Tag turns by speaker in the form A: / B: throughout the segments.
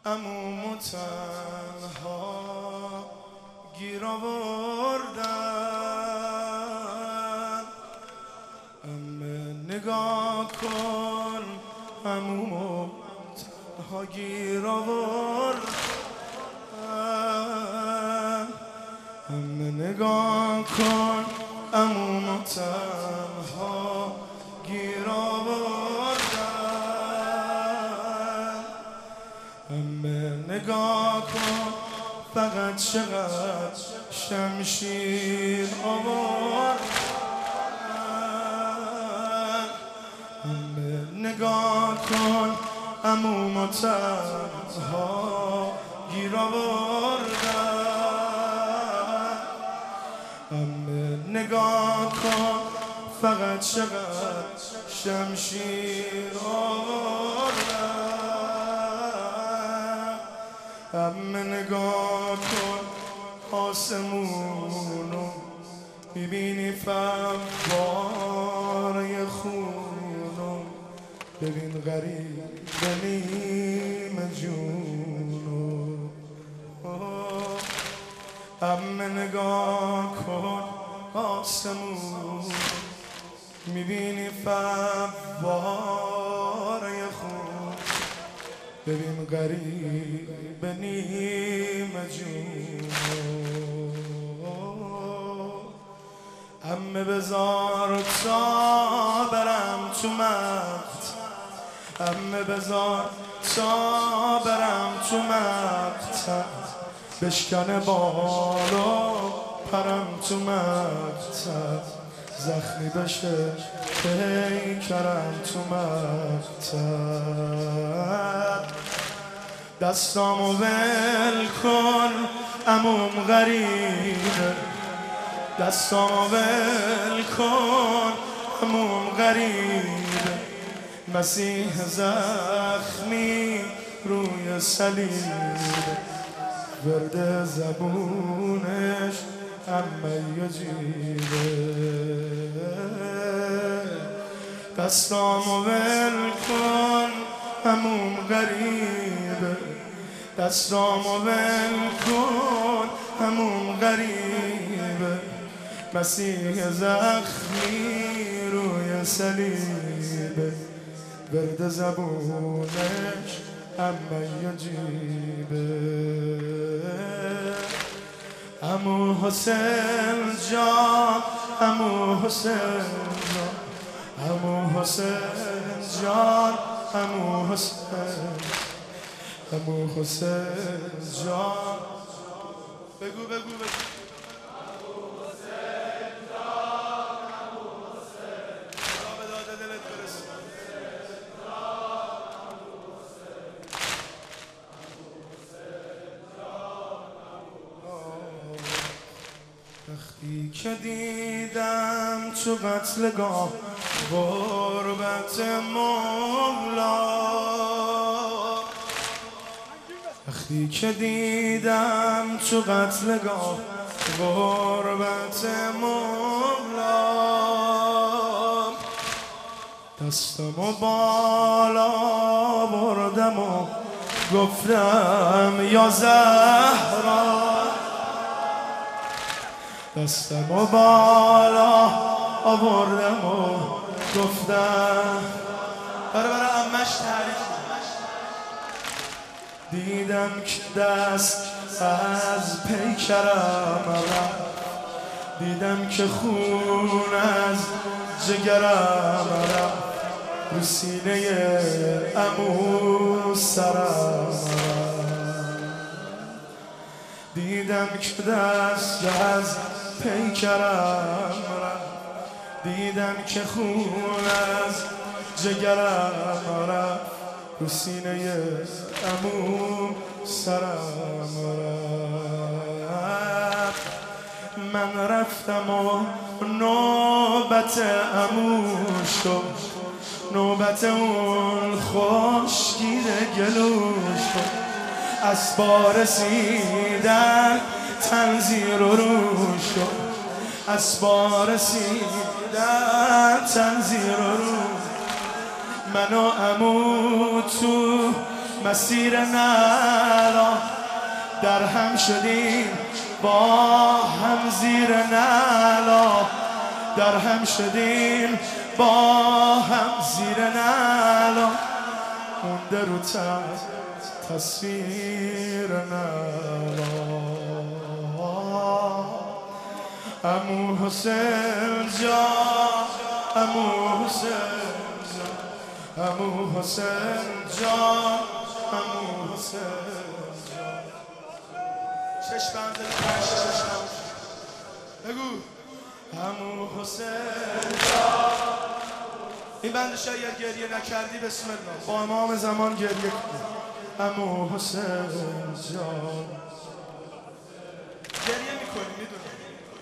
A: عمومو تنها گیر آوردن. عمه نگاه کن عمومو تنها گیر آوردن. عمه نگاه کن عمومو تنها گیر آوردن. عمه نگاه کن فقط چقدر شمشیر آوردن. عمه نگاه کن عمومو تنها گیر آوردن. عمه نگاه کن فقط چقدر شمشیر آوردن. عمه نگاه کن آسمونو میبینی فواره خونو. ببین غریب نیم جونو. عمه نگاه کن آسمون میبینی فواره خون. ببین غریب نیم جونو. عمه بذار تا برم تو مقت. عمه بذار تا برم تو مقت. بشکنه بالا پرم تو مقت. زخمی بشه پیکرم تو مقت. دستامو ول کن عموم غریبه. دستامو ول کن عموم غریبه. مسیح زخمی روی صلیب. ورد زبونش عمه یجیبه. دستامو ول کن عموم غریبه. دستامو ول کن عموم غریبه. مسیح زخمی روی صلیبه. ورد زبونش عمه یجیبه. عمو حسین جان عمو حسین جان عمو حسین جان عمو حسین عمو حسین جان. بگو بگو بگو. عمو حسین جان عمو حسین خدا به داد دلت برسه. وقتی که دیدم تو قتلگاه غربت مولا. وقتی که دیدم تو قتلگاه غربت مولا. دستمو بالا بردم و گفتم یا زهرا. دستمو بالا آوردم و گفتم برای عمش تعریف. دیدم که دست از پیکرم رفت. دیدم که خون از جگرم رفت. رو سینه عمو سرم رفت. دیدم که دست از پیکرم رفت. دیدم که خون از جگرم رفت. رو سینه عمو سرم رفت. من رفتم و نوبت عمو شد. نوبت اون خشکید گلوش شد. اسبا رسیدن تنزیر و روش شد. اسبا رسیدن تنزیر و روش. من و عمو تو مسیر نالا، در هم شدیم با هم زیر نالا، در هم شدیم با هم زیر نالا، مونده رو تصویر نالا. عمو حسین جان، عمو حسین جان، عمو حسین جان، عمو حسین جان. چشم چشم بگو عمو حسین جان. این بند شاید گریه نکردی بسم الله با امام زمان گریه کن. عمو حسین جان گریه میکنی میدونم.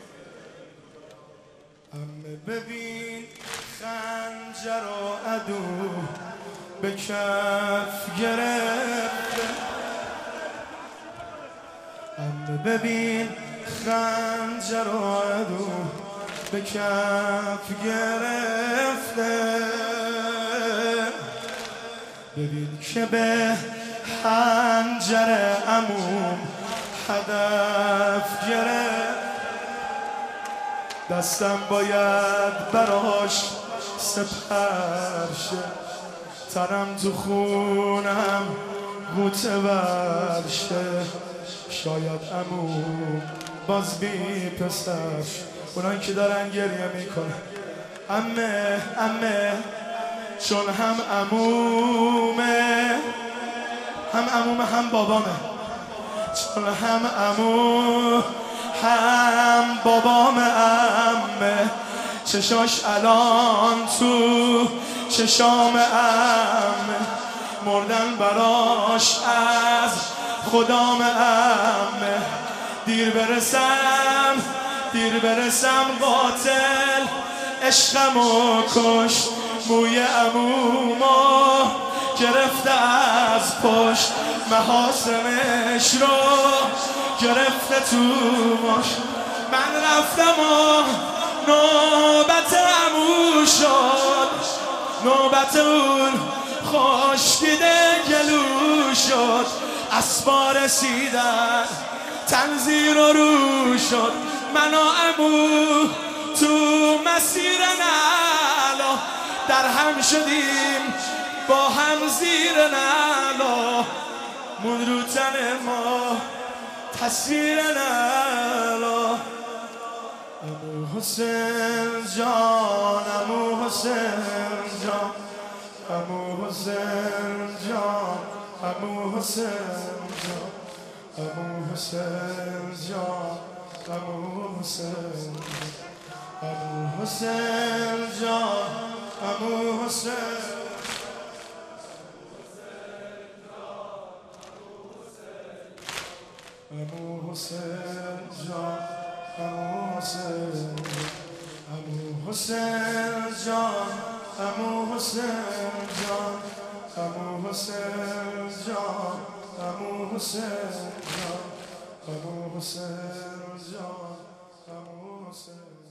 A: عمه ببین خنجر و عدو به کف گرفته، عمه ببین خنجر و عدو به کف گرفته، ببین که به خنجر عموم هدف گرفت، دستم باید براش سپر شه، تنم تو خونم غوطه ورشه، شاید عموم باز بی پسرش. اونایی که دارن گریه میکنن عمه چون هم عمومه، هم عمومه هم بابامه، چون هم عمو هم بابام عمه، چشاش الان تو چشام عمه، مردن براش از خدام عمه، دیر برسم قاتل عشقمو کشت، موی عمومو گرفته از پشت، محاسنش رو گرفته تو مشت. من رفتم و نوبت عمو شد، نوبت اون خشکیده گلو شد، اسبا رسیدن تنزیر و رو شد، من و عمو تو مسیر نالا، در هم شدیم با هم زیر نالا، مون رو تن ما تصویر نالا. عمو حسین جان، عمو حسین جان، عمو حسین جان، عمو حسین جان، عمو حسین جان، عمو حسین، عمو حسین جان، عمو حسین. عمو حسین جان، عمو حسین، عمو حسین جان، عمو حسین جان، عمو حسین جان، عمو حسین جان، عمو حسین جان، عمو حسین.